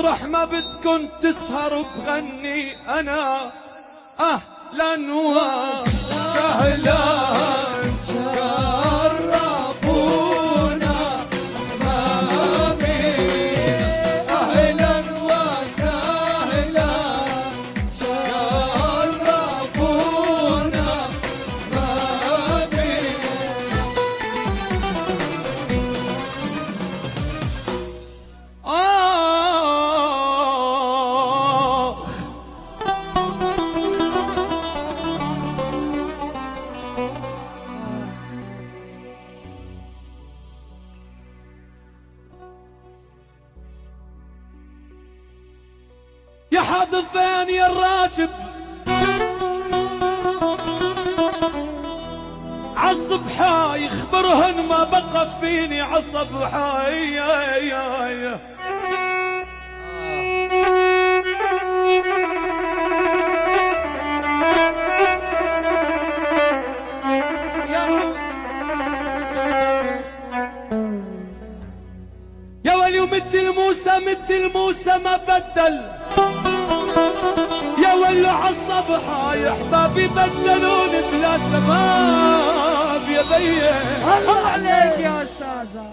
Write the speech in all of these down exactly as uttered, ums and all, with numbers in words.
مطرح ما بدكن تسهر بغني انا اهلا وسهلا شرفونا امامي اهلا وسهلا شرفونا امامي يا حظ الظين يا الراجب عالصبحة يخبرهن ما بقى فيني عالصبحة يا يا يا يا ولي ومثل موسى مثل موسى ما بدل يا ولو عالصبحة يا احبابي بدلوني بلا سباب يا بيه. الله عليك يا استاذة.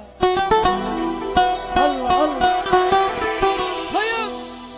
الله الله خير.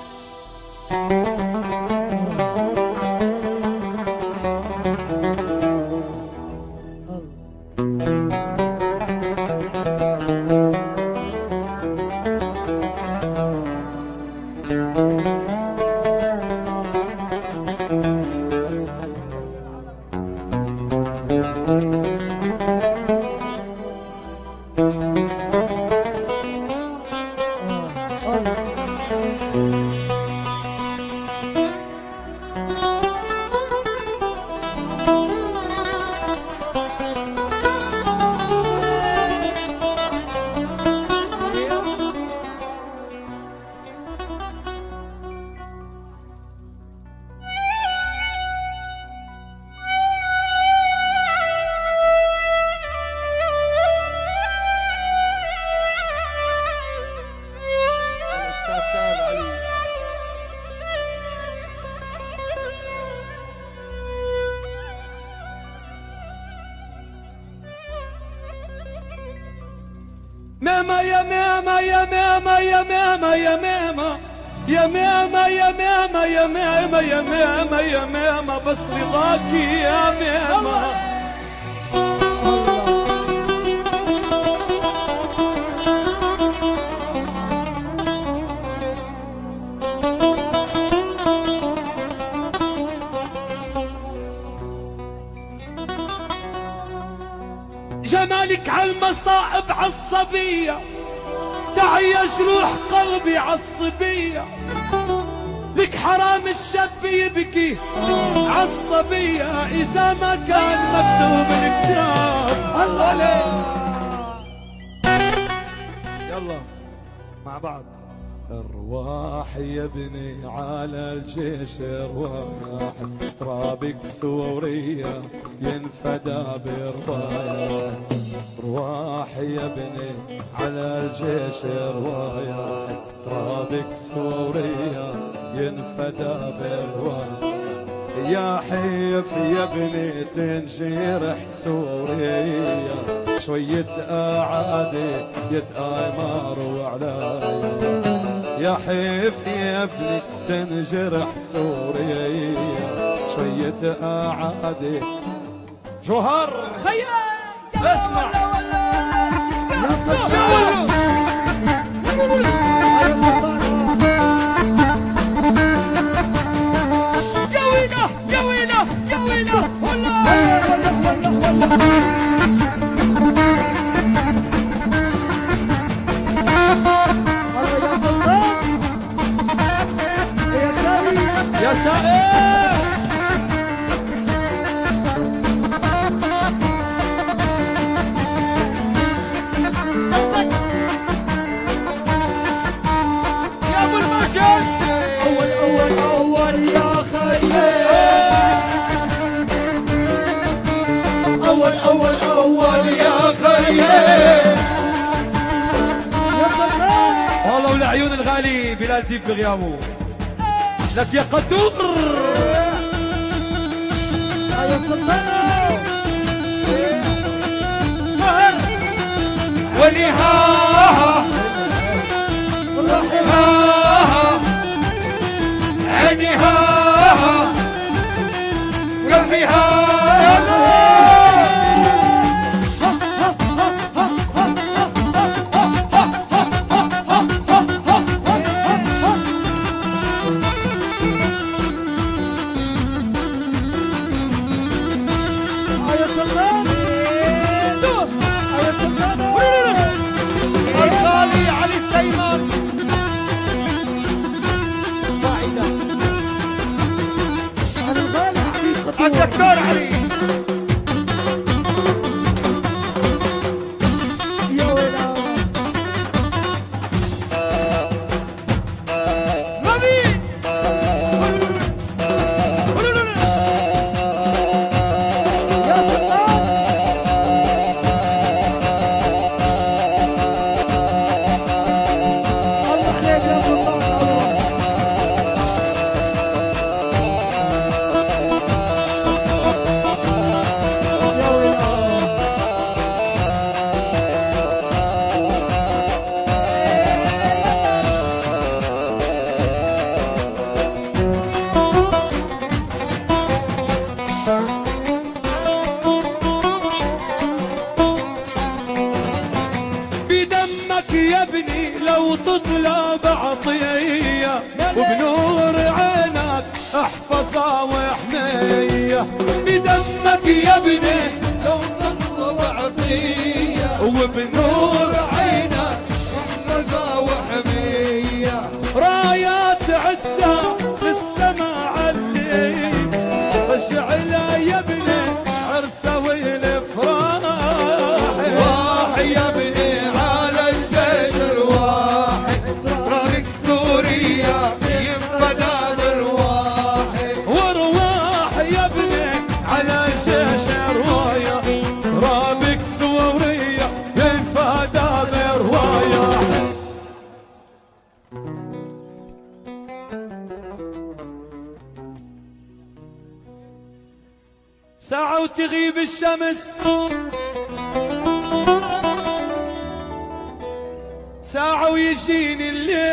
ماما يا ماما يا ماما يا ماما يا ماما يا ماما يا ماما يا ماما يا ماما يا ماما بس رضاكي يا ماما. جمالك عالمصائب عالصبية تعيش روح قلبي عالصبية لك حرام الشاب يبكي عالصبية إذا ما كان مكتوب الكتاب. الله عليك. يلا مع بعض. ارواح يا ابني على الجيش ارواح ترابك سورية ينفدى برواية. ارواح يا ابني على الجيش ارواح ترابك سورية ينفدى برواية. يا حيف يا ابني تنجرح سورية شوية اعادي يتآمر وعلايا. يا حيف يا ابني تنجرح سوريا شوية اعادي. جوهر اسمع جوينا جوينا جوينا والله يا سائر يا ابو المجد. اول اول اول يا خير علي بلال ديب بغيابو لك يا قدور يا سلطان ولي ها روحي ها عيني ها قلبي ها الغالي علي السيمان الدكتور علي يا ويلا مبين يا سلطان الله عليك يا سلطان يا ويلا بدمك يا ابني لو تطلع بعطية وبنور عينك احفظها واحمية بدمك يا ابني لو تطلع بعطية وبنور عينك احفظها واحمية رايات عزة للسما علي اشعلها يا ابني عرسة والافراح راح يا ابني على الجيش الواحد رارق سوريا ينفدى برواحي وارواح يا ابني على الجيش الراية رابك سوريا ينفدى برواية ساعة وتغيب الشمس ساعة ويجيني الليل